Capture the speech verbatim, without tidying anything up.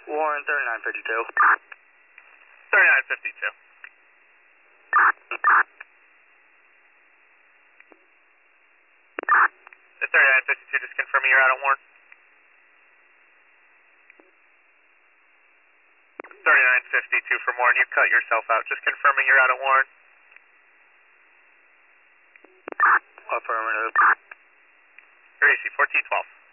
Warren thirty-nine fifty-two. thirty-nine fifty-two. The thirty-nine fifty-two, just confirming you're out at Warren. thirty-nine fifty-two from Warren, you cut yourself out. Just confirming you're out at Warren. Affirmative. You're A C fourteen twelve.